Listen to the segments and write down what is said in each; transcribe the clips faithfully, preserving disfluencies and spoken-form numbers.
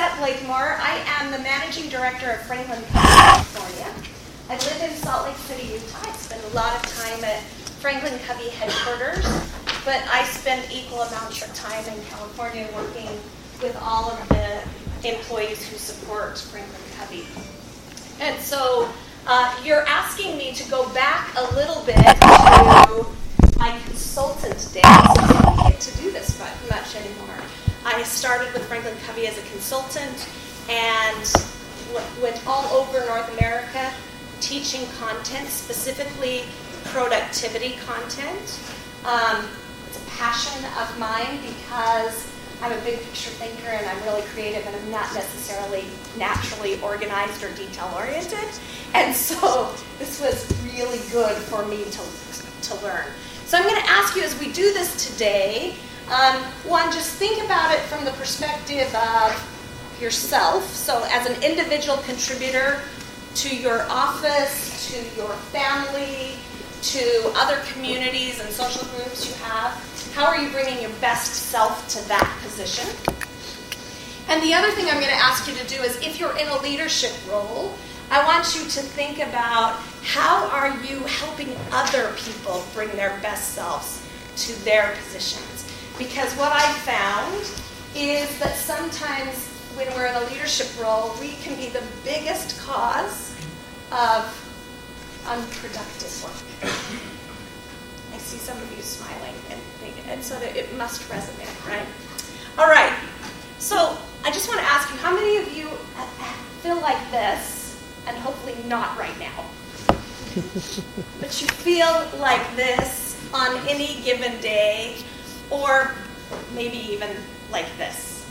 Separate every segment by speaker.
Speaker 1: Annette Blakemore. I am the Managing Director of Franklin Covey, California. I live in Salt Lake City, Utah. I spend a lot of time at Franklin Covey headquarters, but I spend equal amounts of time in California working with all of the employees who support Franklin Covey. And so uh, you're asking me to go back a little bit to my consultant days. I don't get to do this much anymore. I started with Franklin Covey as a consultant and went all over North America teaching content, specifically productivity content. Um, it's a passion of mine because I'm a big picture thinker and I'm really creative and I'm not necessarily naturally organized or detail-oriented. And so this was really good for me to, to learn. So I'm going to ask you as we do this today, um, one, just think about it from the perspective of yourself. So as an individual contributor to your office, to your family, to other communities and social groups you have, how are you bringing your best self to that position? And the other thing I'm going to ask you to do is if you're in a leadership role, I want you to think about how are you helping other people bring their best selves to their positions. Because what I found is that sometimes when we're in a leadership role, we can be the biggest cause of unproductive work. I see some of you smiling and thinking, and so that it must resonate, right? All right. So I just want to ask you, how many of you feel like this, and hopefully not right now, but you feel like this on any given day, or maybe even like this?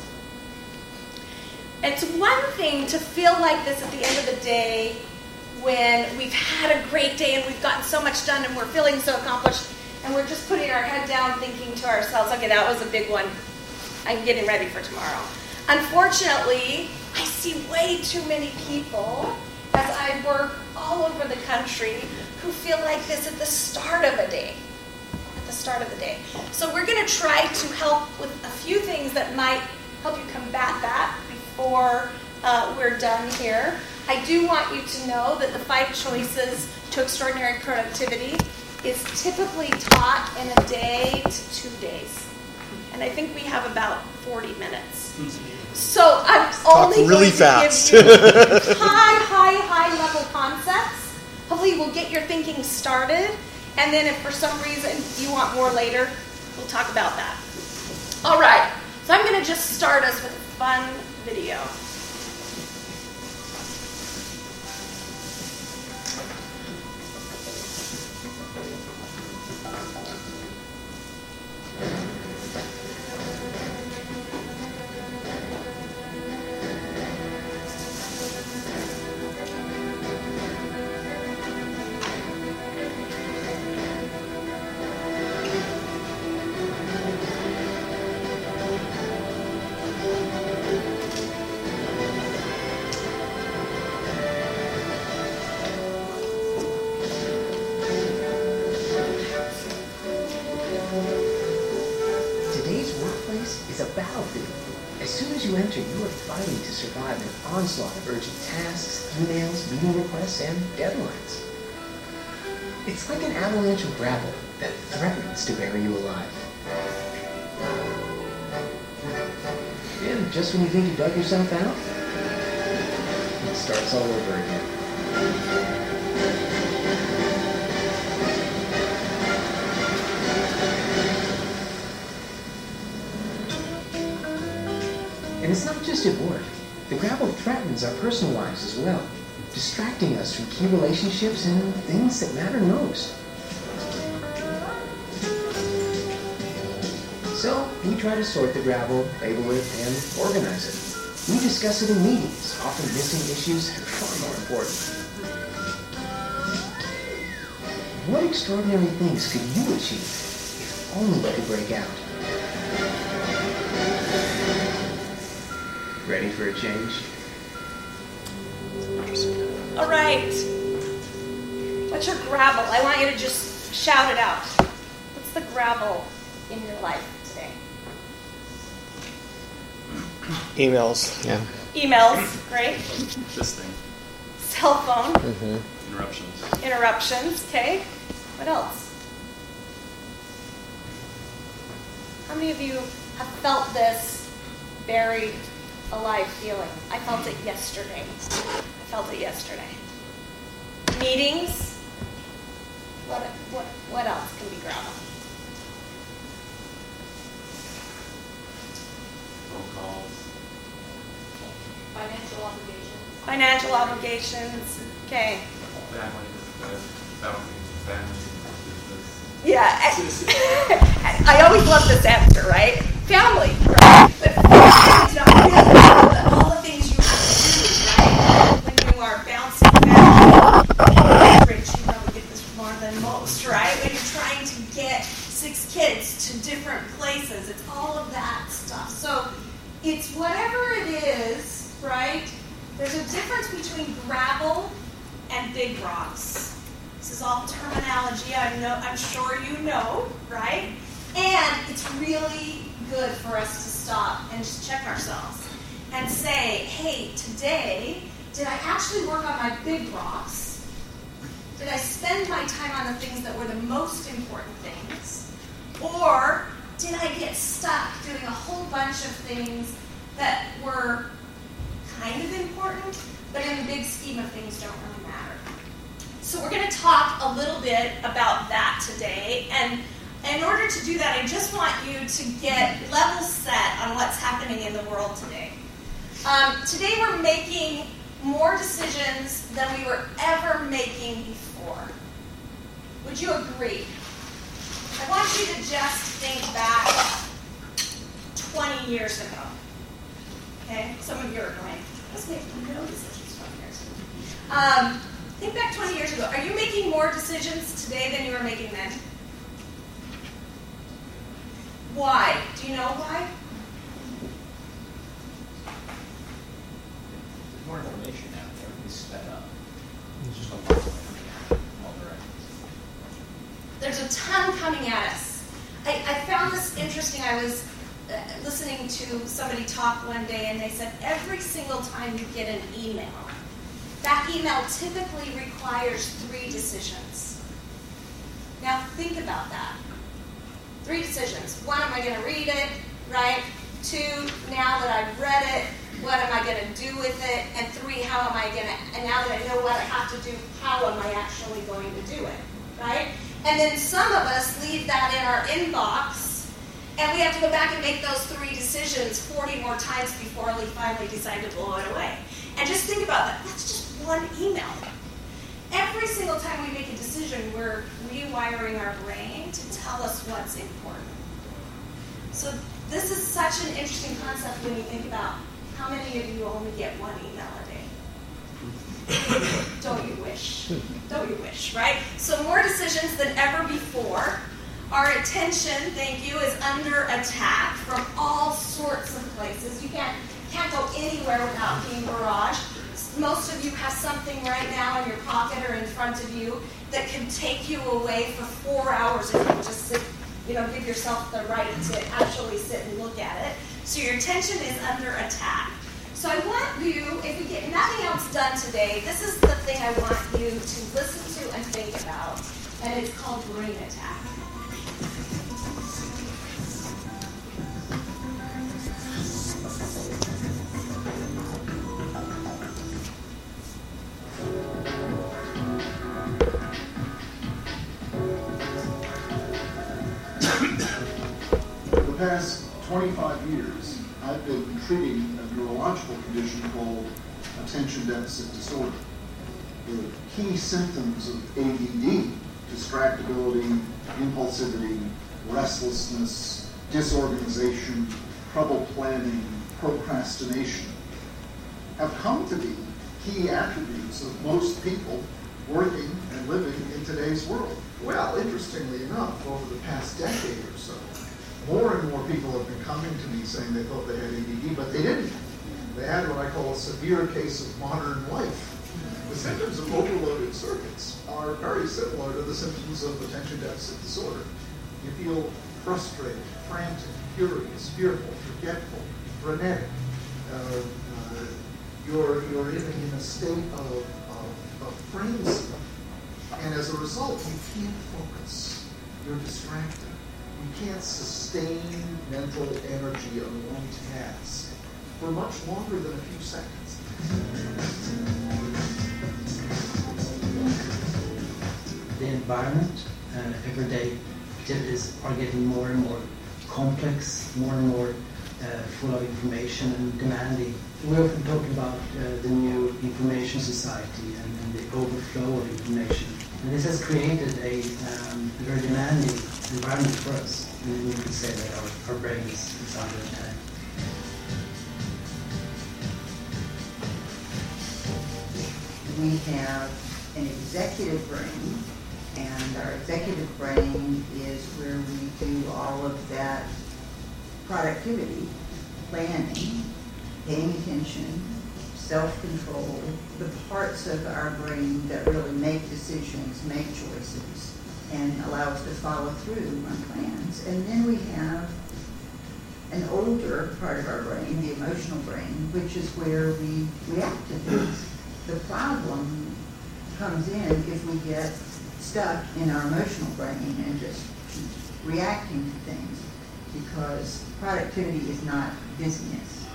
Speaker 1: It's one thing to feel like this at the end of the day when we've had a great day and we've gotten so much done and we're feeling so accomplished and we're just putting our head down thinking to ourselves, okay, that was a big one. I'm getting ready for tomorrow. Unfortunately, I see way too many people as I work all over the country who feel like this at the start of a day. At the start of the day. So we're going to try to help with a few things that might help you combat that before uh, we're done here. I do want you to know that the five choices to extraordinary productivity is typically taught in a day to two days. And I think we have about forty minutes. So I'm only
Speaker 2: Talk really
Speaker 1: going to
Speaker 2: fast.
Speaker 1: give you high, high, high level concepts. Hopefully we'll get your thinking started. And then if for some reason you want more later, we'll talk about that. All right. So I'm going to just start us with a fun video.
Speaker 3: Onslaught of urgent tasks, emails, meeting requests, and deadlines. It's like an avalanche of gravel that threatens to bury you alive. And just when you think you dug yourself out, it starts all over again. And it's not just at work. The gravel threatens our personal lives as well, distracting us from key relationships and things that matter most. So, we try to sort the gravel, label it, and organize it. We discuss it in meetings, often missing issues that are far more important. What extraordinary things could you achieve if only you could break out? Ready for a change?
Speaker 1: All right. What's your gravel? I want you to just shout it out. What's the gravel in your life today?
Speaker 2: Emails, yeah.
Speaker 1: Emails, great.
Speaker 4: This thing.
Speaker 1: Cell phone.
Speaker 2: Mm-hmm.
Speaker 4: Interruptions.
Speaker 1: Interruptions, okay. What else? How many of you have felt this buried alive feeling? I felt it yesterday. I felt it yesterday. Meetings. What, what, what else can be gravel?
Speaker 4: Phone calls.
Speaker 5: Financial obligations.
Speaker 1: Financial obligations. Okay.
Speaker 4: Family. Family. Family. Business.
Speaker 1: Yeah. I, I always love this answer, right? Family, right? But it's not really all the things you have to do, right? When you are bouncing back, Rich, you probably get this more than most, right? When you're trying to get six kids to different places, it's all of that stuff. So it's whatever it is, right? There's a difference between gravel and big rocks. This is all terminology. I know, I'm sure you know, right? And it's really good for us to stop and just check ourselves and say, hey, today, did I actually work on my big rocks? Did I spend my time on the things that were the most important things? Or did I get stuck doing a whole bunch of things that were kind of important, but in the big scheme of things don't really matter? So we're going to talk a little bit about that today. And in order to do that, I just want you to get level set on what's happening in the world today. Um, today we're making more decisions than we were ever making before. Would you agree? I want you to just think back twenty years ago. Okay? Some of you are going, let's make no decisions twenty years ago. Um, think back twenty years ago. Are you making more decisions today than you were making then? Why? Do you know why?
Speaker 6: There's more information out there. We sped up. It's just a lot more coming out in all directions.
Speaker 1: There's a ton coming at us. I, I found this interesting. I was uh, listening to somebody talk one day, and they said every single time you get an email, that email typically requires three decisions. Now think about that. Three decisions. One, am I going to read it, right? Two, now that I've read it, what am I going to do with it? And three, how am I going to, and now that I know what I have to do, how am I actually going to do it, right? And then some of us leave that in our inbox, and we have to go back and make those three decisions forty more times before we finally decide to blow it away. And just think about that. That's just one email. Every single time we make a decision, we're rewiring our brain to tell us what's important. So this is such an interesting concept when you think about how many of you only get one email a day. Don't you wish? Don't you wish, right? So more decisions than ever before. Our attention, thank you, is under attack from all sorts of places. You can't, can't go anywhere without being barraged. Most of you have something right now in your pocket or in front of you that can take you away for four hours if you just sit, you know, give yourself the right to actually sit and look at it. So your attention is under attack. So I want you, if we get nothing else done today, this is the thing I want you to listen to and think about, and it's called brain attack.
Speaker 7: For the past twenty-five years, I've been treating a neurological condition called attention deficit disorder. The key symptoms of A D D, distractibility, impulsivity, restlessness, disorganization, trouble planning, procrastination, have come to be key attributes of most people working and living in today's world. Well, interestingly enough, over the past decade or so, more and more people have been coming to me saying they thought they had A D D, but they didn't. They had what I call a severe case of modern life. The symptoms of overloaded circuits are very similar to the symptoms of attention deficit disorder. You feel frustrated, frantic, curious, fearful, forgetful, frenetic. uh, uh, you're, you're in, in a state of, of, of frenzy. And as a result, you can't focus. You're distracted. You can't sustain mental energy on one task for much longer than a few seconds.
Speaker 2: The environment and everyday activities are getting more and more complex, more and more uh, full of information and demanding. We often talk about uh, the new information society and, and the overflow of information. And this has created a, um, a very demanding environment for us. And we could say that our, our brain is, is under attack.
Speaker 5: We have an executive brain, and our executive brain is where we do all of that productivity, planning, paying attention, self-control, the parts of our brain that really make decisions, make choices, and allow us to follow through on plans. And then we have an older part of our brain, the emotional brain, which is where we react to things. The problem comes in if we get stuck in our emotional brain and just keep reacting to things, because productivity is not busyness.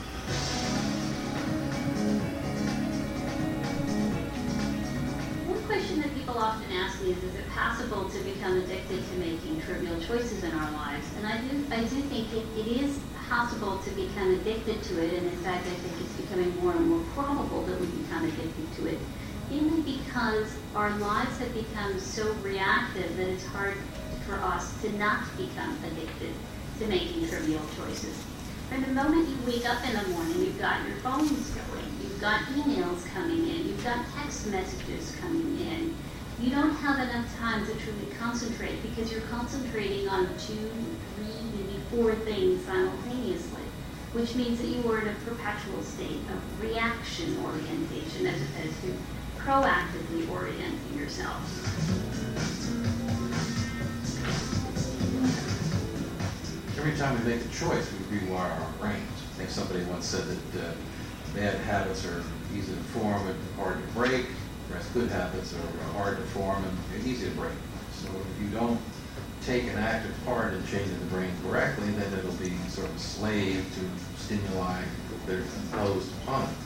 Speaker 8: One question that people often ask me is, is it possible to become addicted to making trivial choices in our lives? And I do, I do think it, it is possible to become addicted to it, and in fact I think it's becoming more and more probable that we become addicted to it, mainly because our lives have become so reactive that it's hard for us to not become addicted to making trivial choices. From the moment you wake up in the morning, you've got your phones going, you've got emails coming in, you've got text messages coming in. You don't have enough time to truly concentrate because you're concentrating on two, three, maybe four things simultaneously, which means that you are in a perpetual state of reaction orientation as opposed to proactively orienting yourself.
Speaker 9: Every time we make a choice, we rewire our brains. I think somebody once said that uh, bad habits are easy to form and hard to break, whereas good habits are hard to form and easy to break. So if you don't take an active part in changing the brain correctly, then it'll be sort of a slave to stimuli that are imposed upon it.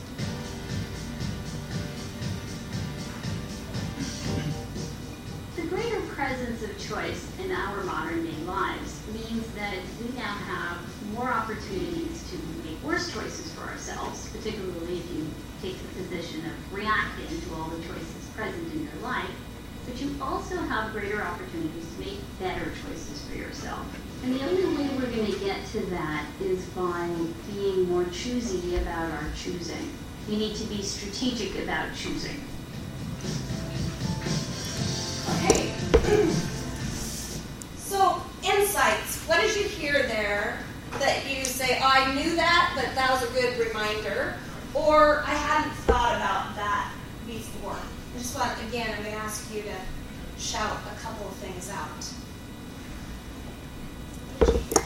Speaker 8: The greater presence of choice in our modern day lives means that we now have more opportunities to make worse choices for ourselves, particularly if you take the position of reacting to all the choices present in your life, but you also have greater opportunities to make better choices for yourself. And the only way we're going to get to that is by being more choosy about our choosing. You need to be strategic about choosing.
Speaker 1: Okay. So, insights. What did you hear there that you say, oh, I knew that, but that was a good reminder, or I hadn't thought about that before? I just want, again, I'm going to ask you to shout a couple of things out. What did you hear?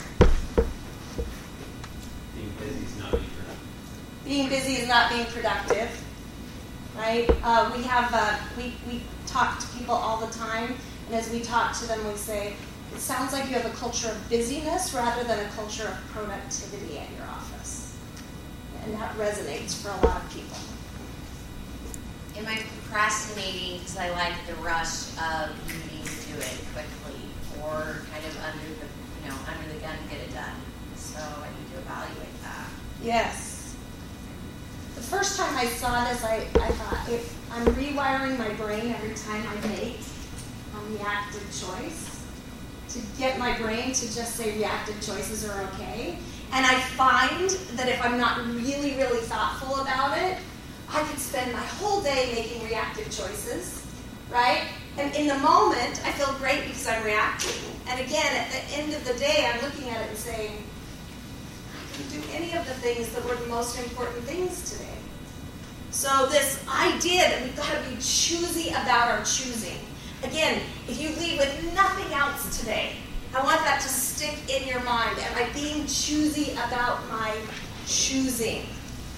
Speaker 6: Being busy is not being productive.
Speaker 1: Being busy is not being productive, right? Uh, we have, uh, we, we talk to people all the time, and as we talk to them, we say, it sounds like you have a culture of busyness rather than a culture of productivity at your office. And that resonates for a lot of people.
Speaker 10: Am I procrastinating because I like the rush of needing to do it quickly, or kind of under the, you know, under the gun to get it done? So I need to evaluate that.
Speaker 1: Yes. The first time I saw this, I, I thought, if I'm rewiring my brain every time I make a reactive choice, to get my brain to just say reactive choices are okay. And I find that if I'm not really, really thoughtful about it, I could spend my whole day making reactive choices, right? And in the moment, I feel great because I'm reacting. And again, at the end of the day, I'm looking at it and saying, I can do any of the things that were the most important things today. So this idea that we've got to be choosy about our choosing. Again, if you leave with nothing else today, I want that to stick in your mind. Am I being choosy about my choosing?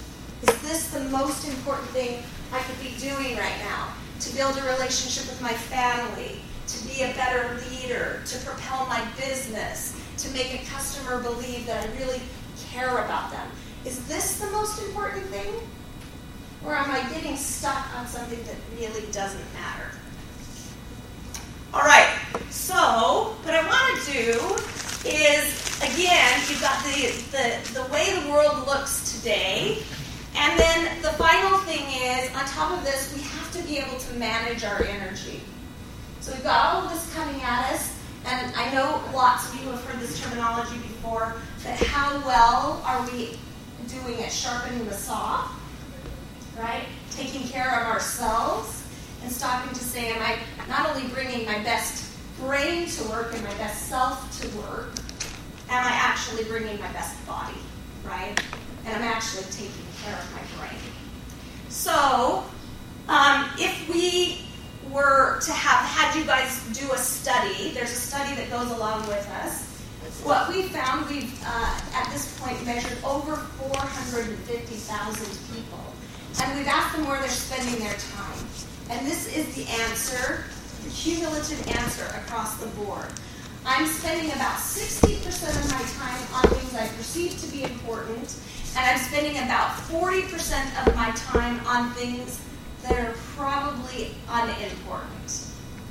Speaker 1: the most important thing I could be doing right now? To build a relationship with my family, to be a better leader, to propel my business, to make a customer believe that I really care about them. Is this the most important thing? Or am I getting stuck on something that really doesn't matter? All right, so what I want to do is, again, you've got the, the, the way the world looks today, and then the final thing is, on top of this, we have to be able to manage our energy. So we've got all of this coming at us, and I know lots of you have heard this terminology before, but how well are we doing at sharpening the saw, right? Taking care of ourselves and stopping to say, am I not only bringing my best brain to work and my best self to work, am I actually bringing my best body, right? And I'm actually taking care of my brain. So, um, if we were to have had you guys do a study, there's a study that goes along with us. What we found, we've uh, at this point measured over four hundred fifty thousand people. And we've asked them where they're spending their time. And this is the answer, the cumulative answer across the board. I'm spending about sixty percent of my time on things I perceive to be important, and I'm spending about forty percent of my time on things that are probably unimportant.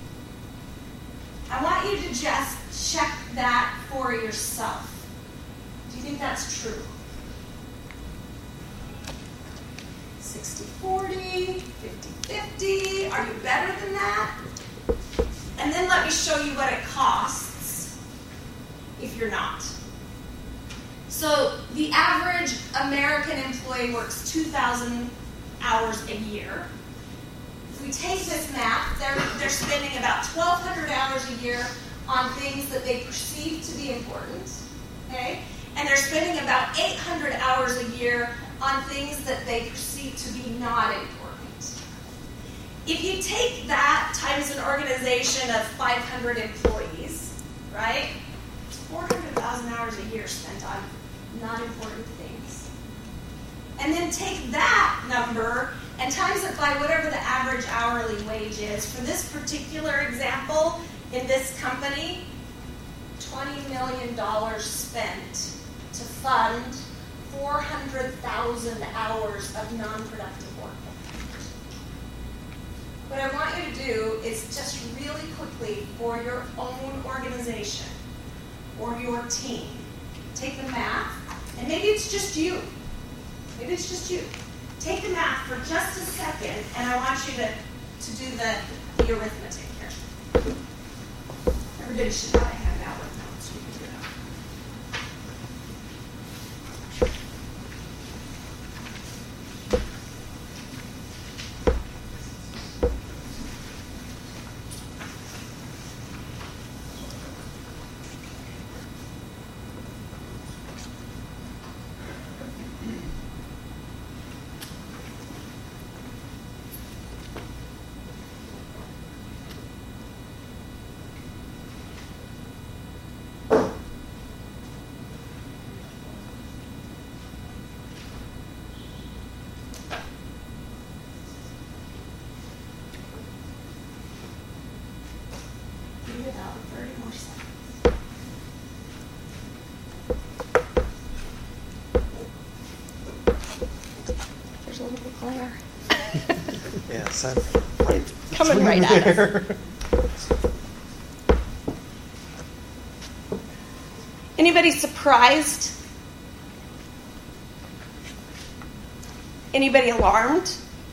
Speaker 1: I want you to just check that for yourself. Do you think that's true? sixty forty, fifty fifty, are you better than that? And then let me show you what it costs if you're not. So the average American employee works two thousand hours a year. If we take this math, they're, they're spending about twelve hundred hours a year on things that they perceive to be important, okay? And they're spending about eight hundred hours a year on things that they perceive to be not important. If you take that times an organization of five hundred employees, right? four hundred thousand hours a year spent on not important things. And then take that number and times it by whatever the average hourly wage is. For this particular example, in this company, twenty million dollars spent to fund four hundred thousand hours of non-productive work. What I want you to do is just really quickly, for your own organization or your team, take the math, and maybe it's just you. Maybe it's just you. Take the math for just a second, and I want you to, to do the, the arithmetic here. Everybody should have a handout with notes. We can do it.
Speaker 3: Yes, I'm
Speaker 1: It's coming right at us. Anybody surprised? Anybody alarmed?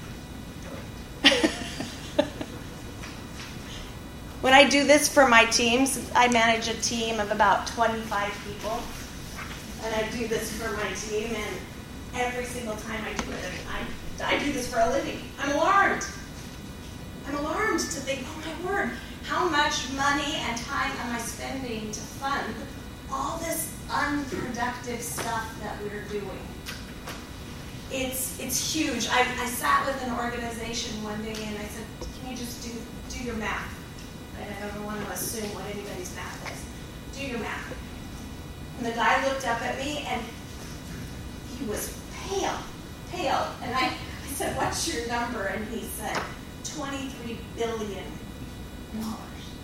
Speaker 1: When I do this for my teams, I manage a team of about twenty-five people. And I do this for my team, and every single time I do it, I, I do this for a living. I'm alarmed. I'm alarmed to think, oh my word, how much money and time am I spending to fund all this unproductive stuff that we're doing? It's it's huge. I, I sat with an organization one day and I said, can you just do, do your math? Right? I don't want to assume what anybody's math is. Do your math. And the guy looked up at me and he was pale, pale. And I said, what's your number? And he said, twenty-three billion dollars.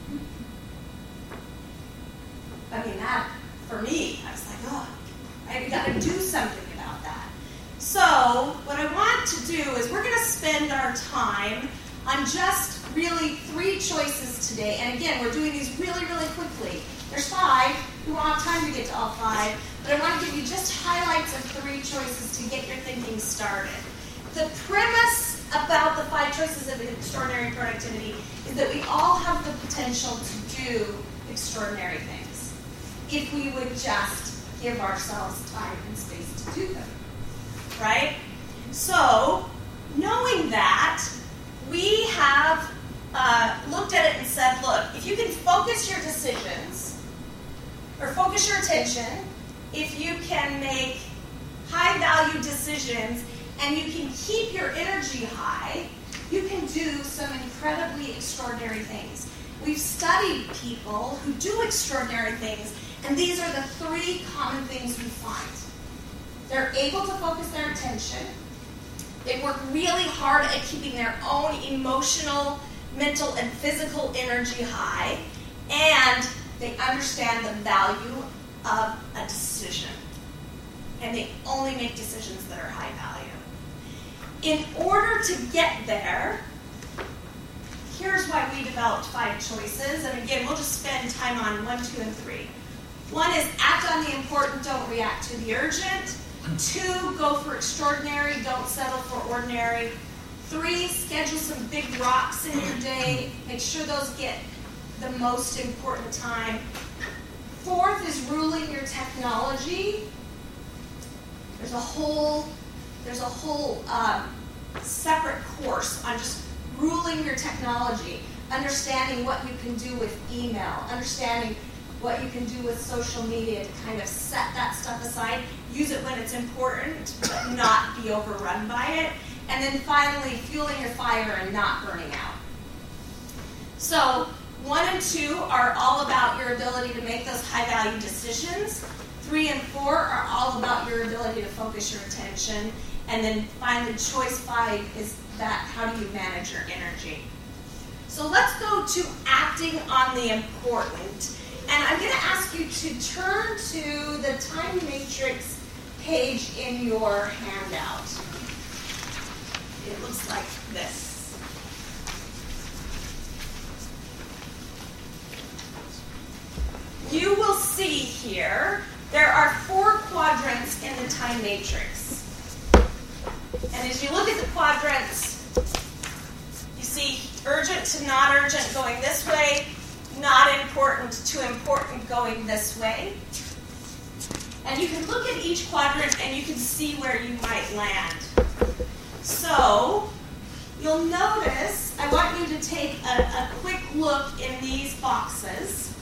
Speaker 1: I mean, that, for me, I was like, oh, right, we got to do something about that. So what I want to do is we're going to spend our time on just really three choices today. And again, we're doing these really, really quickly. There's five. We won't have time to get to all five. But I want to give you just highlights of three choices to get your thinking started. The premise about the five choices of extraordinary productivity is that we all have the potential to do extraordinary things if we would just give ourselves time and space to do them. Right? So, knowing that, we have uh, looked at it and said, look, if you can focus your decisions, or focus your attention, if you can make high-value decisions, and you can keep your energy high, you can do some incredibly extraordinary things. We've studied people who do extraordinary things, and these are the three common things we find. They're able to focus their attention. They work really hard at keeping their own emotional, mental, and physical energy high. And they understand the value of a decision. And they only make decisions that are high value. In order to get there, here's why we developed five choices. And again, we'll just spend time on one, two, and three. One is act on the important, don't react to the urgent. Two, go for extraordinary, don't settle for ordinary. Three, schedule some big rocks in your day. Make sure those get the most important time. Fourth is ruling your technology. There's a whole, there's a whole um, separate course on just ruling your technology, understanding what you can do with email, understanding what you can do with social media to kind of set that stuff aside, use it when it's important, but not be overrun by it. And then finally, fueling your fire and not burning out. So one and two are all about your ability to make those high-value decisions. Three and four are all about your ability to focus your attention. And then finally, choice five is that how do you manage your energy? So let's go to acting on the important. And I'm going to ask you to turn to the time matrix page in your handout. It looks like this. You will see here there are four quadrants in the time matrix. And as you look at the quadrants, you see urgent to not urgent going this way, not important to important going this way. And you can look at each quadrant and you can see where you might land. So, you'll notice, I want you to take a, a quick look in these boxes.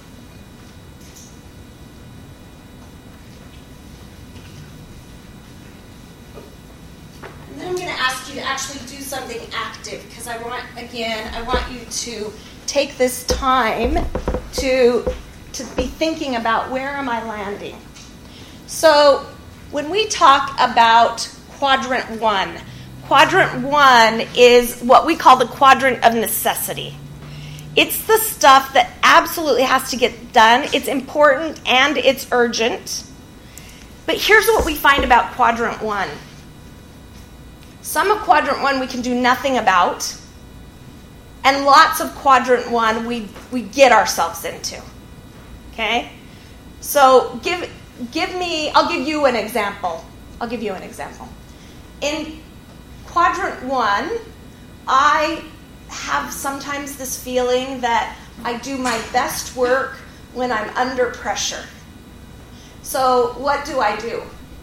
Speaker 1: And then I'm going to ask you to actually do something active, because I want, again, I want you to take this time to, to be thinking about where am I landing. So when we talk about quadrant one, quadrant one is what we call the quadrant of necessity. It's the stuff that absolutely has to get done. It's important and it's urgent. But here's what we find about quadrant one. Some of quadrant one we can do nothing about. And lots of quadrant one we, we get ourselves into. Okay? So give give me, I'll give you an example. I'll give you an example. In quadrant one, I have sometimes this feeling that I do my best work when I'm under pressure. So what do I do?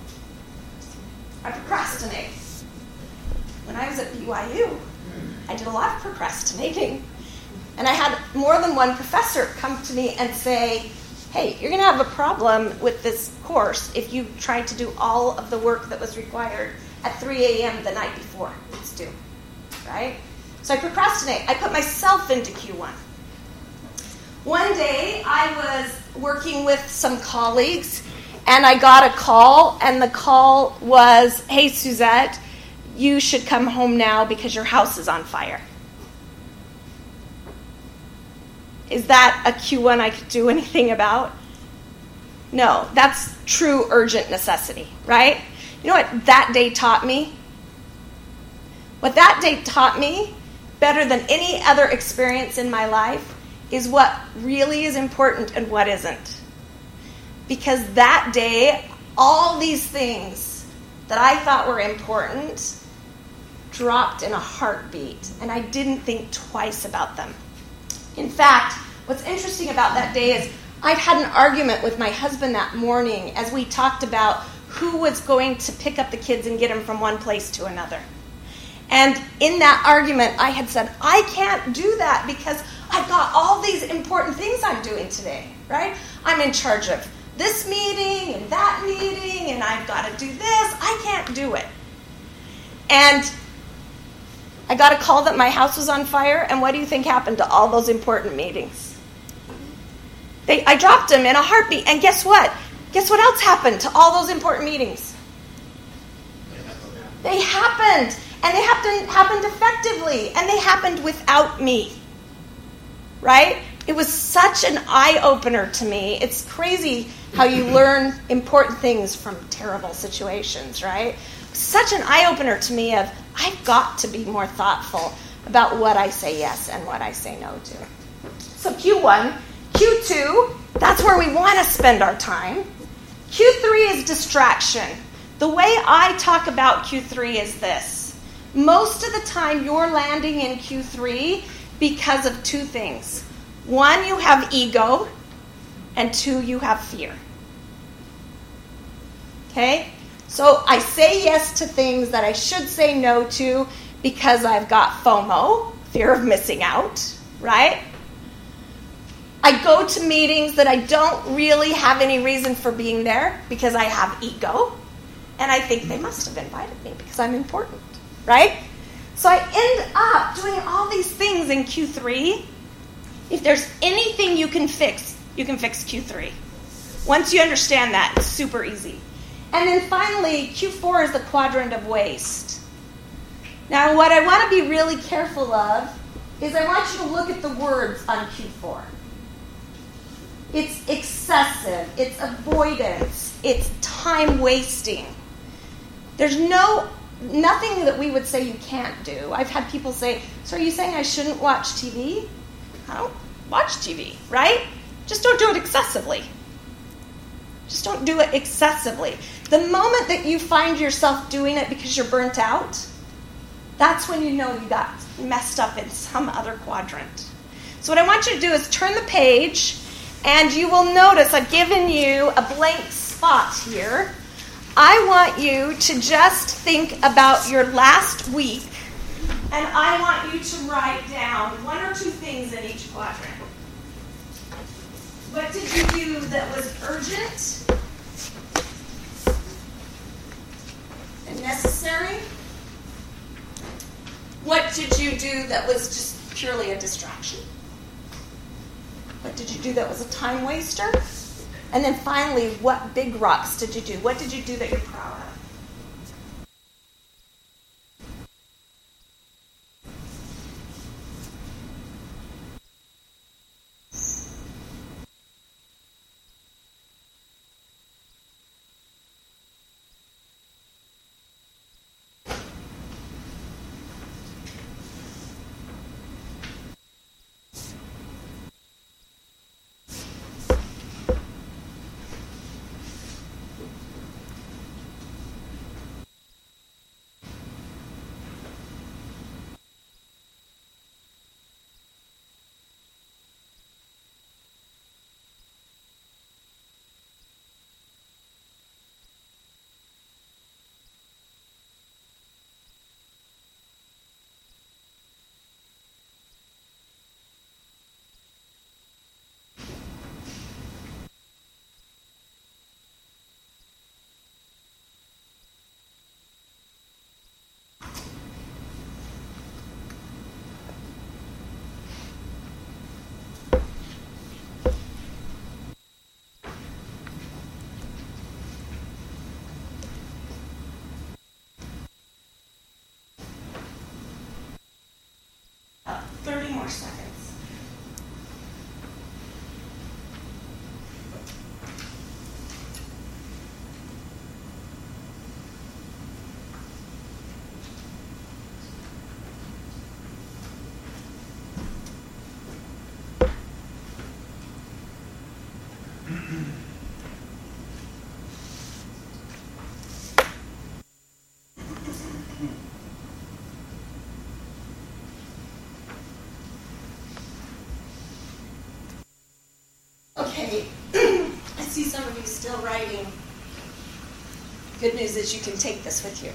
Speaker 1: I procrastinate. When I was at B Y U, I did a lot of procrastinating. And I had more than one professor come to me and say, hey, you're going to have a problem with this course if you try to do all of the work that was required at three a.m. the night before it's due, right? So I procrastinate. I put myself into Q one. One day, I was working with some colleagues, and I got a call, and the call was, hey, Suzette, you should come home now because your house is on fire. Is that a Q one I could do anything about? No, that's true urgent necessity, right? You know what that day taught me? What that day taught me, better than any other experience in my life, is what really is important and what isn't. Because that day, all these things that I thought were important dropped in a heartbeat, and I didn't think twice about them. In fact, what's interesting about that day is I'd had an argument with my husband that morning as we talked about who was going to pick up the kids and get them from one place to another. And in that argument, I had said, I can't do that because I've got all these important things I'm doing today, right? I'm in charge of this meeting and that meeting, and I've got to do this. I can't do it. And I got a call that my house was on fire, and what do you think happened to all those important meetings? They, I dropped them in a heartbeat, and guess what? Guess what else happened to all those important meetings? They happened, and they happened, happened effectively, and they happened without me, right? It was such an eye-opener to me. It's crazy how you learn important things from terrible situations, right? Such an eye-opener to me of, I've got to be more thoughtful about what I say yes and what I say no to. So Q one, Q two, that's where we want to spend our time. Q three is distraction. The way I talk about Q three is this. Most of the time you're landing in Q three because of two things. One, you have ego, and two, you have fear. Okay? So I say yes to things that I should say no to because I've got FOMO, fear of missing out, right? I go to meetings that I don't really have any reason for being there because I have ego, and I think they must have invited me because I'm important, right? So I end up doing all these things in Q three. If there's anything you can fix, you can fix Q three. Once you understand that, it's super easy. And then finally, Q four is the quadrant of waste. Now, what I want to be really careful of is I want you to look at the words on Q four. It's excessive, it's avoidance, it's time wasting. There's no nothing that we would say you can't do. I've had people say, so are you saying I shouldn't watch T V? I don't watch T V, right? Just don't do it excessively. Just don't do it excessively. The moment that you find yourself doing it because you're burnt out, that's when you know you got messed up in some other quadrant. So what I want you to do is turn the page, and you will notice I've given you a blank spot here. I want you to just think about your last week, and I want you to write down one or two things in each quadrant. What did you do that was urgent and necessary? What did you do that was just purely a distraction? What did you do that was a time waster? And then finally, what big rocks did you do? What did you do that you're proud of? more seconds. Okay, I see some of you still writing. Good news is you can take this with you.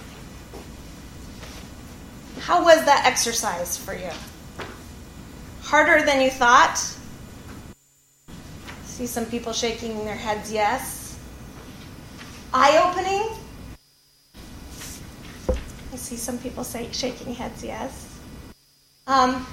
Speaker 1: How was that exercise for you? Harder than you thought? See some people shaking their heads yes. Eye-opening? I see some people say shaking heads yes. Um,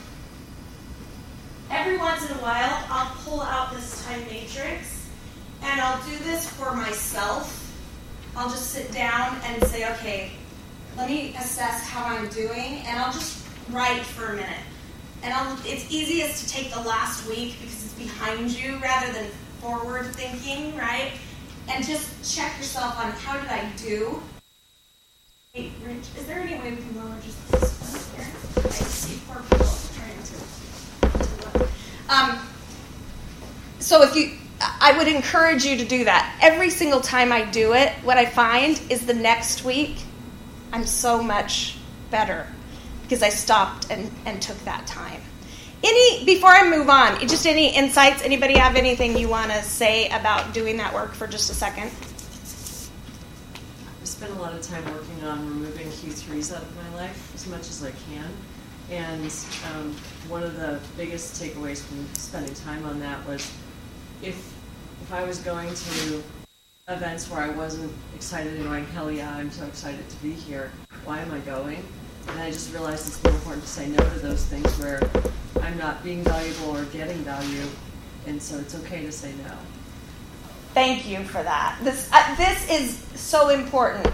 Speaker 1: every once in a while, I'll pull out this time matrix, and I'll do this for myself. I'll just sit down and say, okay, let me assess how I'm doing, and I'll just write for a minute. And I'll, it's easiest to take the last week because it's behind you rather than forward thinking, right? And just check yourself on how did I do. Hey, Rich, is there any way we can lower just this one here? I see poor people trying to, to look. Um, so if you, I would encourage you to do that. Every single time I do it, what I find is the next week, I'm so much better because I stopped and, and took that time. Any, before I move on, just any insights? Anybody have anything you want to say about doing that work for just a second?
Speaker 11: I spend a lot of time working on removing Q threes out of my life as much as I can. And um, one of the biggest takeaways from spending time on that was if if I was going to events where I wasn't excited and going, hell yeah, I'm so excited to be here, why am I going? And I just realized it's more important to say no to those things where I'm not being valuable or getting value, and so it's okay to say no.
Speaker 1: Thank you for that. This uh, this is so important.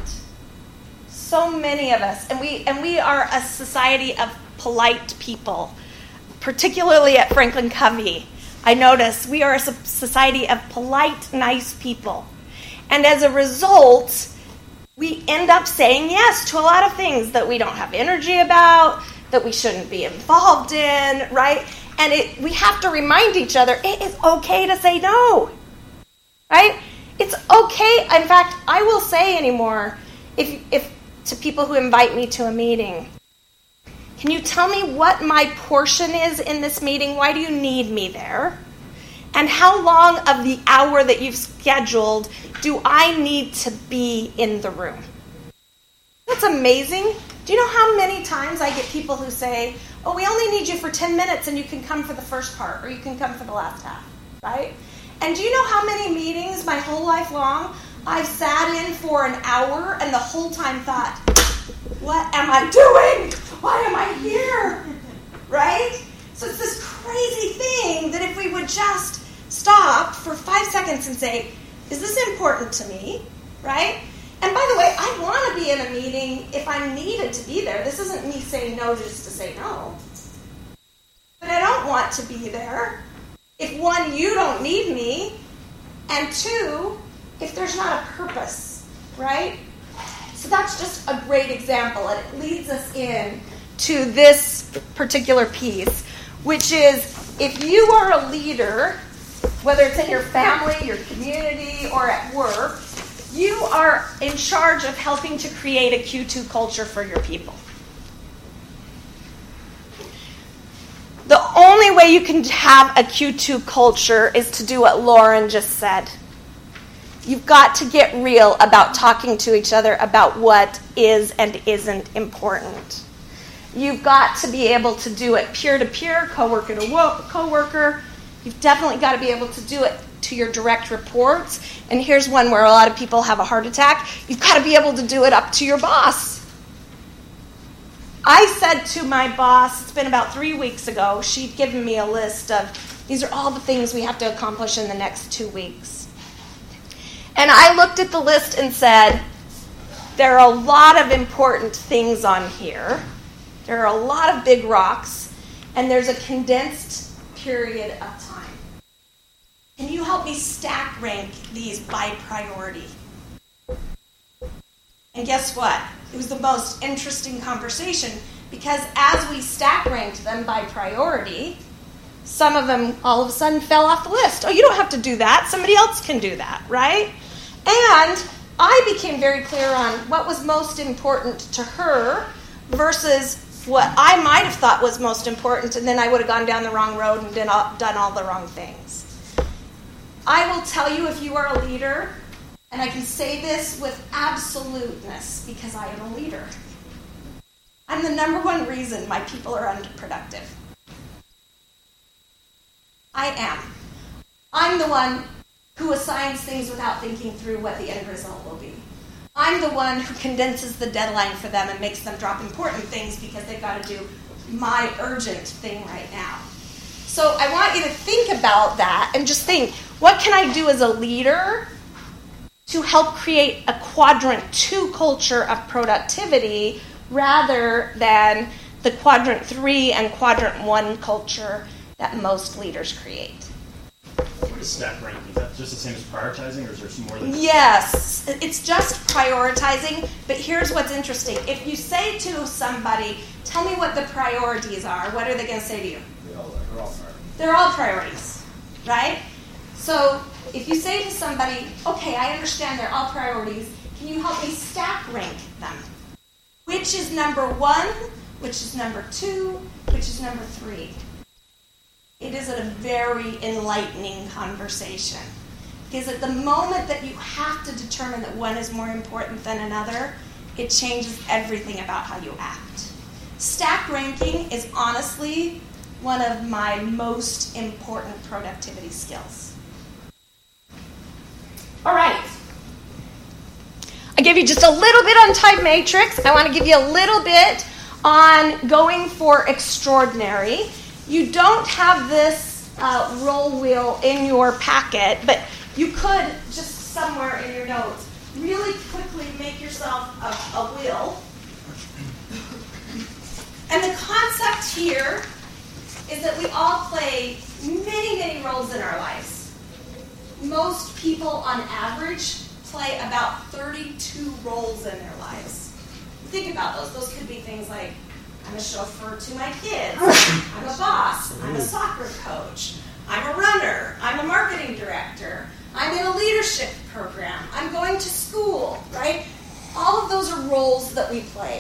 Speaker 1: So many of us, and we and we are a society of polite people, particularly at Franklin Covey. I notice we are a society of polite, nice people. And as a result, we end up saying yes to a lot of things that we don't have energy about, that we shouldn't be involved in, right? And it, we have to remind each other, it is okay to say no, right? It's okay. In fact, I will say anymore, if if to people who invite me to a meeting, can you tell me what my portion is in this meeting? Why do you need me there? And how long of the hour that you've scheduled do I need to be in the room? That's amazing. Do you know how many times I get people who say, oh, we only need you for ten minutes and you can come for the first part or you can come for the last half, right? And do you know how many meetings my whole life long I've sat in for an hour and the whole time thought, what am I doing? Why am I here? Right? So it's this crazy thing that if we would just stop for five seconds and say, is this important to me? Right? And by the way, I want to be in a meeting if I'm needed to be there. This isn't me saying no just to say no. But I don't want to be there if, one, you don't need me, and two, if there's not a purpose, right? So that's just a great example, and it leads us in to this particular piece, which is if you are a leader, whether it's in your family, your community, or at work, you are in charge of helping to create a Q two culture for your people. The only way you can have a Q two culture is to do what Lauren just said. You've got to get real about talking to each other about what is and isn't important. You've got to be able to do it peer-to-peer, coworker to coworker. You've definitely got to be able to do it to your direct reports. And here's one where a lot of people have a heart attack. You've got to be able to do it up to your boss. I said to my boss, it's been about three weeks ago, she'd given me a list of, these are all the things we have to accomplish in the next two weeks. And I looked at the list and said, there are a lot of important things on here. There are a lot of big rocks. and there's a condensed period of time. Can you help me stack rank these by priority? And guess what? It was the most interesting conversation because as we stack ranked them by priority, some of them all of a sudden fell off the list. Oh, you don't have to do that. Somebody else can do that, right? And I became very clear on what was most important to her versus what I might have thought was most important, and then I would have gone down the wrong road and done all, done all the wrong things. I will tell you if you are a leader, and I can say this with absoluteness because I am a leader. I'm the number one reason my people are underproductive. I am. I'm the one who assigns things without thinking through what the end result will be. I'm the one who condenses the deadline for them and makes them drop important things because they've got to do my urgent thing right now. So I want you to think about that and just think, what can I do as a leader to help create a quadrant two culture of productivity rather than the quadrant three and quadrant one culture that most leaders create?
Speaker 12: What is stack ranking? Is that just the same as prioritizing, or is there some more than that?
Speaker 1: Yes, it's just prioritizing, but here's what's interesting. If you say to somebody, tell me what the priorities are, what are they going to say to you?
Speaker 6: They're all, they're all priorities.
Speaker 1: They're all priorities, right? So if you say to somebody, okay, I understand they're all priorities, can you help me stack rank them? Which is number one, which is number two, which is number three? It is a very enlightening conversation. Because at the moment that you have to determine that one is more important than another, it changes everything about how you act. Stack ranking is honestly one of my most important productivity skills. All right. I gave you just a little bit on time matrix. I want to give you a little bit on going for extraordinary. You don't have this uh, roll wheel in your packet, but you could just somewhere in your notes really quickly make yourself a, a wheel. And the concept here is that we all play many, many roles in our lives. Most people on average play about thirty-two roles in their lives. Think about those. Those could be things like, I'm a chauffeur to my kids, I'm a boss, I'm a soccer coach, I'm a runner, I'm a marketing director, I'm in a leadership program, I'm going to school, right? All of those are roles that we play.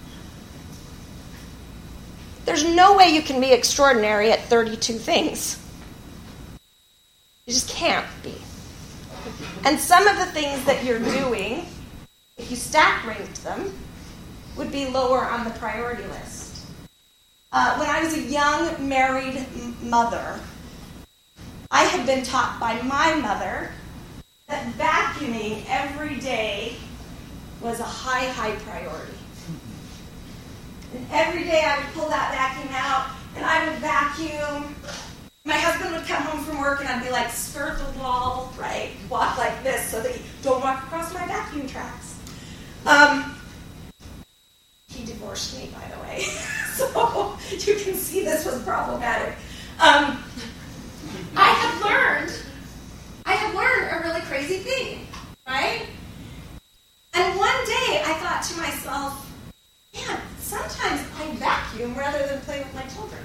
Speaker 1: There's no way you can be extraordinary at thirty-two things. You just can't be. And some of the things that you're doing, if you stack ranked them, would be lower on the priority list. Uh, when I was a young married m- mother, I had been taught by my mother that vacuuming every day was a high, high priority. And every day I would pull that vacuum out, and I would vacuum. My husband would come home from work, and I'd be like, skirt the wall, right? Walk like this so that you don't walk across my vacuum tracks. Um, he divorced me, by the way, so you can see this was problematic. Um, I have learned, I have learned a really crazy thing, right? And one day I thought to myself, man, sometimes I vacuum rather than play with my children.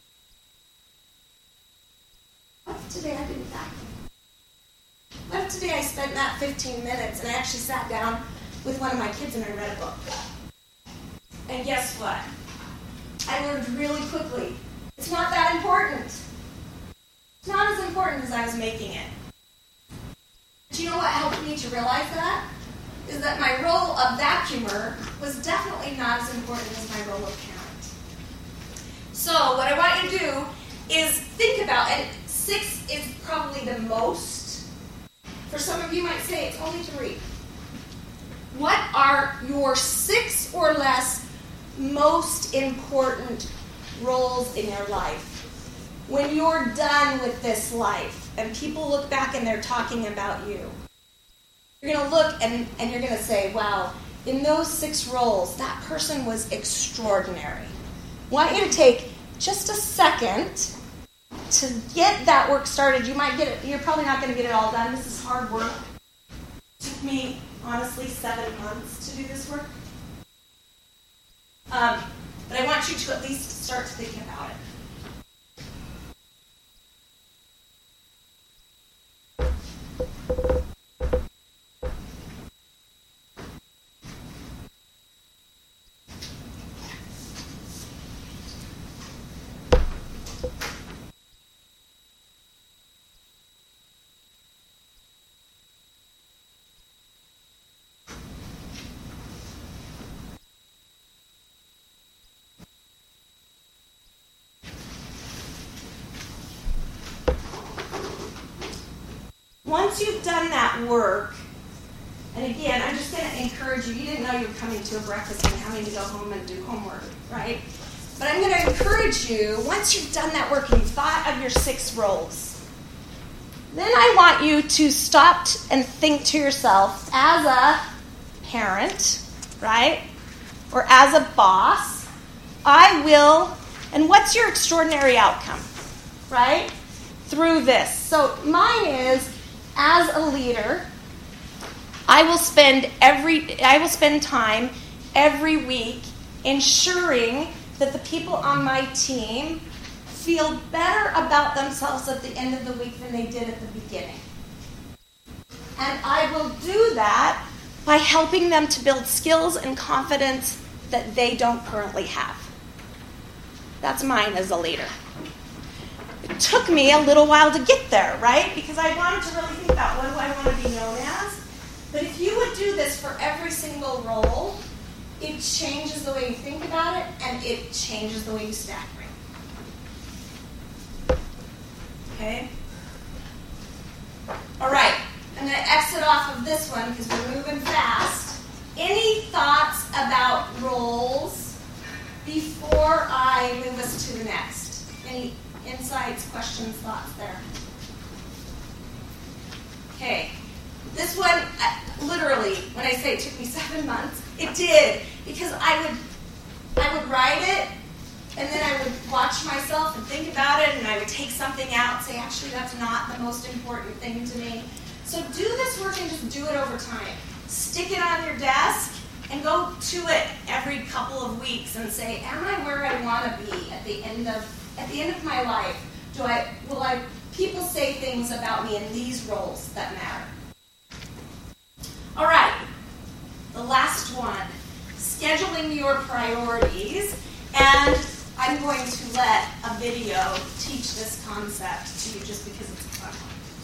Speaker 1: What if today I didn't vacuum? What if today I spent that fifteen minutes and I actually sat down with one of my kids and I read a book? And guess what? I learned really quickly, it's not that important. It's not as important as I was making it. But you know what helped me to realize that? Is that my role of vacuumer was definitely not as important as my role of parent. So what I want you to do is think about, and six is probably the most. For some of you might say it's only three. What are your six or less most important roles in your life? When you're done with this life and people look back and they're talking about you, you're going to look and, and you're going to say, wow, in those six roles, that person was extraordinary. I want you to take just a second to get that work started. You might get it, you're probably not going to get it all done. This is hard work. It took me, honestly, seven months to do this work. Um, but I want you to at least start thinking about it. Once you've done that work, and again, I'm just going to encourage you, you didn't know you were coming to a breakfast and having to go home and do homework, right? But I'm going to encourage you, once you've done that work and you've thought of your six roles, then I want you to stop and think to yourself, as a parent, right? Or as a boss, I will, and what's your extraordinary outcome, right? Through this. So mine is, as a leader, I will spend every I will spend time every week ensuring that the people on my team feel better about themselves at the end of the week than they did at the beginning. And I will do that by helping them to build skills and confidence that they don't currently have. That's mine as a leader. It took me a little while to get there, right? Because I wanted to really think about what do I want to be known as. But if you would do this for every single role, it changes the way you think about it, and it changes the way you stack rank. Okay? All right. I'm going to exit off of this one because we're moving fast. Any thoughts about roles before I move us to the next? Any insights, questions, thoughts there? Okay. This one, uh, literally, when I say it took me seven months, it did. Because I would, I would write it, and then I would watch myself and think about it, and I would take something out and say, actually, that's not the most important thing to me. So do this work and just do it over time. Stick it on your desk and go to it every couple of weeks and say, am I where I want to be at the end of at the end of my life? Do I will I people say things about me in these roles that matter? All right. The last one, scheduling your priorities, and I'm going to let a video teach this concept to you just because it's fun.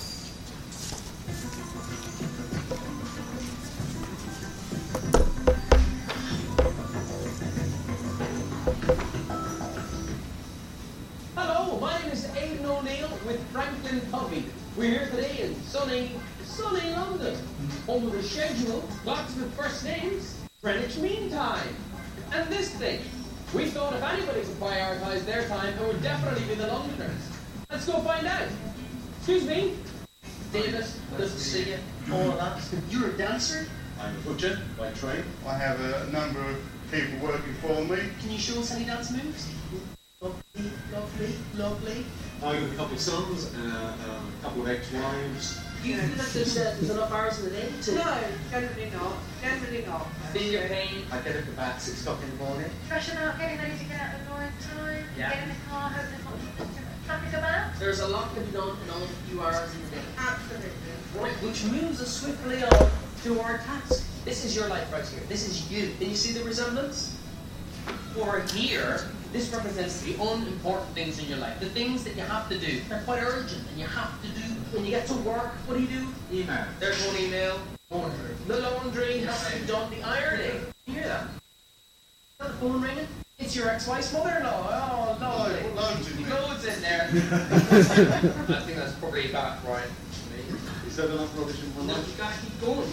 Speaker 13: Hello, my name is Aidan O'Neill with Franklin Covey. We're here today in sunny, sunny London. Home of the schedule, lots of first names, Greenwich Mean Time. And this thing, we thought if anybody could prioritise their time, it would definitely be the Londoners. Let's go find out. Excuse me. David, good to see you. All of that. You're a dancer?
Speaker 14: I'm a butcher by trade. I have a number of people working for me.
Speaker 13: Can you show us any dance moves? Lovely, lovely, lovely.
Speaker 14: I have a couple of sons, uh, um, a couple of ex-wives.
Speaker 13: Do you feel like there's, uh, there's enough hours in the day to...
Speaker 15: No, generally not. Generally not.
Speaker 13: Feel your pain?
Speaker 3: I get up about six o'clock in the morning.
Speaker 15: Freshen up, getting ready to get out the door in time.
Speaker 13: Yeah.
Speaker 15: Get in the car, hope there's not too much traffic about.
Speaker 13: There's a lot to be done in only a few hours in the day.
Speaker 15: Absolutely.
Speaker 13: Right, which moves us swiftly on to our task. This is your life right here. This is you. Can you see the resemblance? For here, this represents the unimportant things in your life. The things that you have to do. They're quite urgent and you have to do. When you get to work, what do you do?
Speaker 14: Email.
Speaker 13: There's one email. Laundry. The laundry has to be done. The ironing. You hear that? Is that the phone ringing? It's your ex-wife's mother-in-law. Oh, no.
Speaker 14: Loads in there.
Speaker 13: Loads in there. I think that's probably about right.
Speaker 14: Is that enough rubbish in one
Speaker 13: No,
Speaker 14: life?
Speaker 13: you gotta keep going.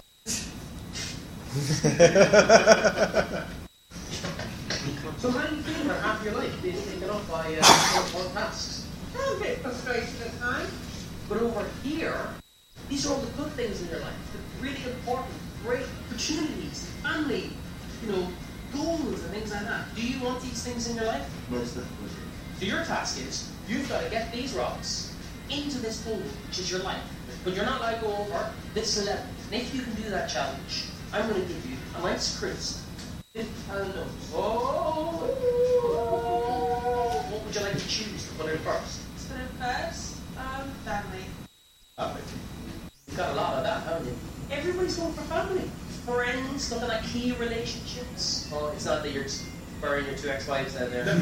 Speaker 13: So how do you feel about half your life being taken up by uh, four tasks?
Speaker 15: A bit frustrated at times.
Speaker 13: But over here, these are all the good things in your life. The really important, great opportunities, family, you know, goals and things like that. Do you want these things in your life?
Speaker 14: Most definitely.
Speaker 13: So your task is, you've got to get these rocks into this pool, which is your life. But you're not allowed to go over this level. And if you can do that challenge, I'm going to give you a nice crisp fifty pound note. Oh! What would you like to choose to put in first?
Speaker 15: So first, um, family.
Speaker 13: Family. You've got a lot of that, haven't you? Everybody's going for family. Friends, looking at key relationships. Oh, it's not that you're just burying your two ex-wives down there.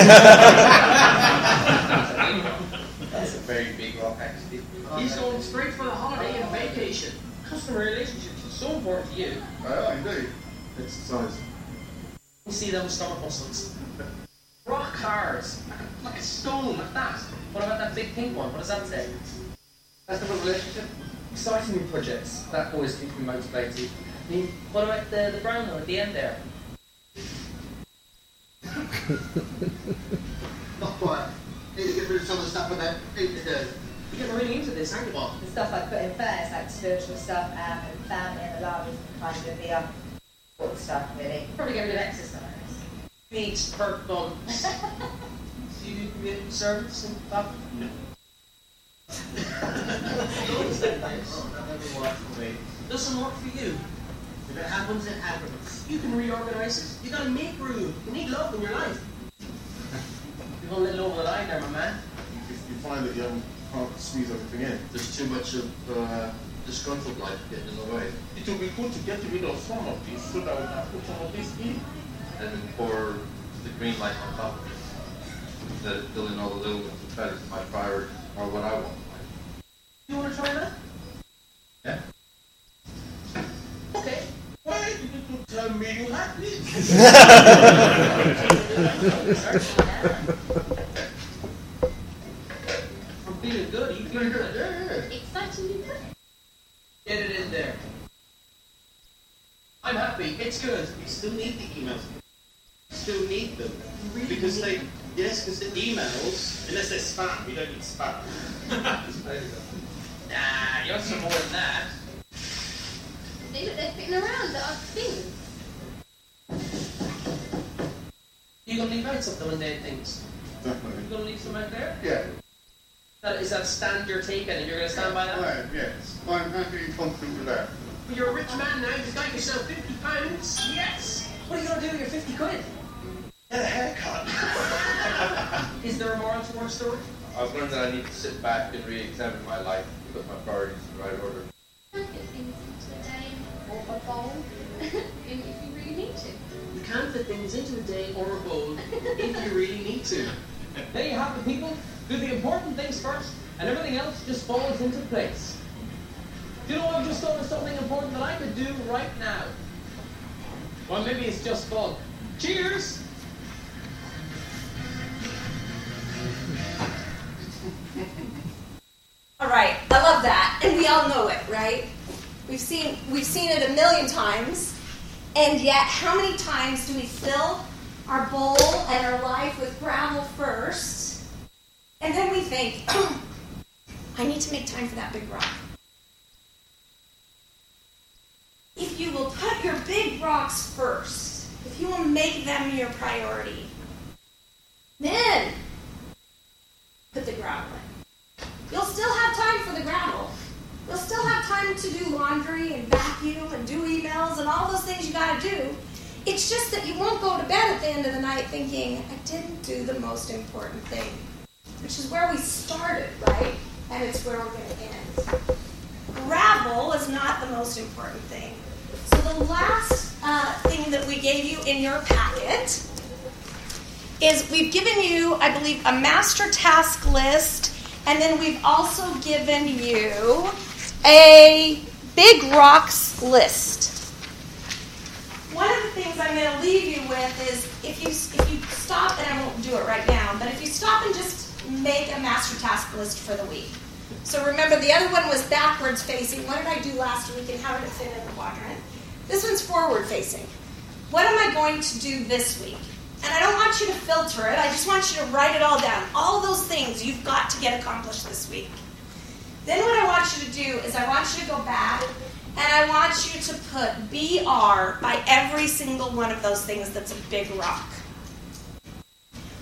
Speaker 6: That's a very big rock, actually.
Speaker 13: He's going straight for the holiday and vacation. Customer relationships is so important to you.
Speaker 14: Oh, indeed.
Speaker 9: Exercise.
Speaker 13: You see those stomach muscles. Rock hard, like a stone, like that. What about that big pink one? What does that say?
Speaker 6: That's the relationship. Exciting new projects. That always keeps me motivated.
Speaker 13: And what about the, the brown one at the end there?
Speaker 7: Not quite. Need to get rid of some of the stuff with that need to do.
Speaker 13: You're getting really into this, aren't you?
Speaker 16: The stuff I put in first, like spiritual stuff um, and family and the love is kind of the um, important stuff, really.
Speaker 8: Probably get rid of exercise.
Speaker 13: Needs per buns. Do you do community service and stuff? No. Doesn't work for you. If it happens, it happens. You can reorganize it. You gotta make room. You need love in your life. You're going a little over the line there, my man.
Speaker 14: If you find that you haven't, can't squeeze everything in, there's too much of uh, disgruntled life getting in the way. It would be good to get rid of some of these so that we can put some of these in.
Speaker 9: And then pour the green light on top of it. Let it fill in all the little ones and try to my priority or what I want.
Speaker 13: You want to try that?
Speaker 9: Yeah.
Speaker 13: Okay.
Speaker 14: Why did you tell me you had this?
Speaker 13: I'm feeling good. Are you feeling good?
Speaker 14: Yeah, yeah.
Speaker 8: Exciting new project.
Speaker 13: Get it in there. I'm happy. It's good.
Speaker 17: You still need the emails. You still need them. Really because they, yes, because the emails, unless they're spam, we don't need spam.
Speaker 13: Nah, you're some more than that.
Speaker 8: They look, they're fitting around at our things.
Speaker 13: You gonna leave out some mundane things?
Speaker 14: Definitely.
Speaker 13: You gonna leave some out there?
Speaker 14: Yeah.
Speaker 13: That, is that a stand you're taking and you're gonna stand by that?
Speaker 14: Right, yes. I'm happy and confident with that.
Speaker 13: Well, you're a rich man now. You've got yourself fifty pounds. Yes. What are you gonna do with your fifty quid?
Speaker 17: Get a haircut.
Speaker 13: Is there a moral to our story?
Speaker 9: I've learned that I need to sit back and re-examine my life and put my priorities in the right order.
Speaker 8: You can fit things into a day or a bowl if you really need to.
Speaker 13: You can fit things into a day or a bowl if you really need to.
Speaker 15: There you have it, people. Do the important things first, and everything else just falls into place. Do you know, I've just thought of something important that I could do right now. Well, maybe it's just fun. Cheers!
Speaker 1: All right, I love that, and we all know it, right? We've seen we've seen it a million times, and yet how many times do we fill our bowl and our life with gravel first, and then we think, oh, I need to make time for that big rock. If you will put your big rocks first, if you will make them your priority, then put the gravel in. You'll still have time for the gravel. You'll still have time to do laundry and vacuum and do emails and all those things you gotta do. It's just that you won't go to bed at the end of the night thinking, I didn't do the most important thing. Which is where we started, right? And it's where we're gonna end. Gravel is not the most important thing. So the last uh, thing that we gave you in your packet is we've given you, I believe, a master task list. And then we've also given you a big rocks list. One of the things I'm going to leave you with is if you if you stop, and I won't do it right now, but if you stop and just make a master task list for the week. So remember, the other one was backwards facing. What did I do last week and how did it fit in the quadrant? This one's forward facing. What am I going to do this week? And I don't want you to filter it. I just want you to write it all down. All those things you've got to get accomplished this week. Then what I want you to do is I want you to go back and I want you to put B R by every single one of those things that's a big rock.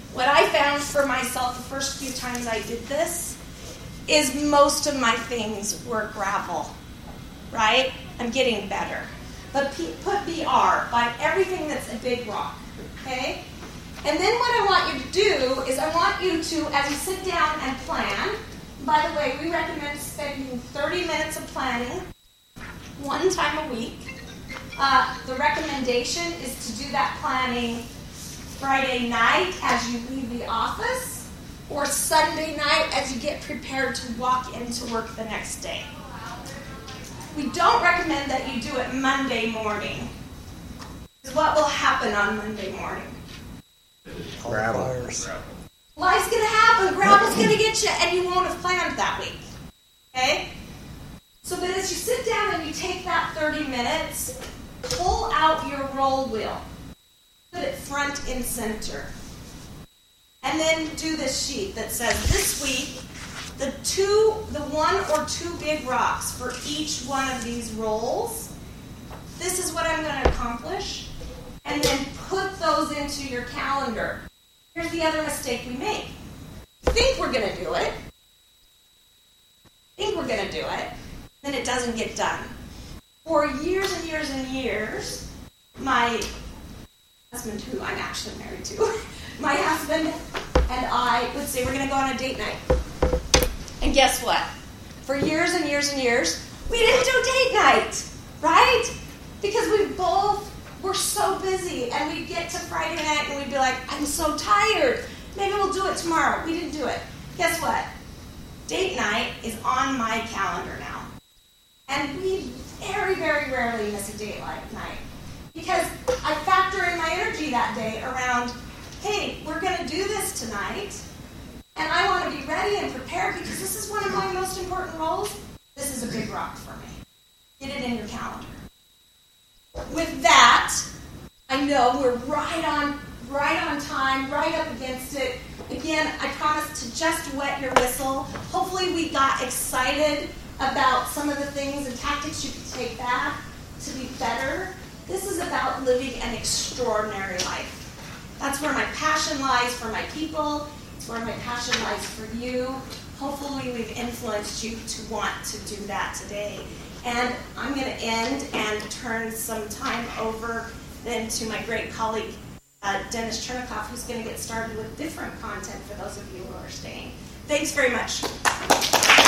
Speaker 1: What I found for myself the first few times I did this is most of my things were gravel, right? I'm getting better. But P- put B R by everything that's a big rock, okay? And then what I want you to do is I want you to, as you sit down and plan, by the way, we recommend spending thirty minutes of planning one time a week. Uh, the recommendation is to do that planning Friday night as you leave the office or Sunday night as you get prepared to walk into work the next day. We don't recommend that you do it Monday morning. What will happen on Monday morning?
Speaker 3: Gravel.
Speaker 1: Life's going to happen. Gravel's going to get you, and you won't have planned that week. Okay? So that as you sit down and you take that thirty minutes, pull out your roll wheel. Put it front and center. And then do this sheet that says, this week, the two, the one or two big rocks for each one of these rolls, this is what I'm going to accomplish. And then put those into your calendar. Here's the other mistake we make. Think we're going to do it. Think we're going to do it. Then it doesn't get done. For years and years and years, my husband, who I'm actually married to, my husband and I would say we're going to go on a date night. And guess what? For years and years and years, we didn't do date night, right? Because we both were so busy, and we'd get to Friday night and we'd be like, I'm so tired. Maybe we'll do it tomorrow. We didn't do it. Guess what? Date night is on my calendar now. And we very, very rarely miss a date night. Because I factor in my energy that day around, hey, we're going to do this tonight, and I want to be ready and prepared because this is one of my most important roles. This is a big rock for me. Get it in your calendar. With that, I know we're right on, right on time, right up against it. Again, I promise to just wet your whistle. Hopefully we got excited about some of the things and tactics you can take back to be better. This is about living an extraordinary life. That's where my passion lies for my people. It's where my passion lies for you. Hopefully we've influenced you to want to do that today. And I'm going to end and turn some time over then to my great colleague, uh, Dennis Chernikoff, who's going to get started with different content for those of you who are staying. Thanks very much.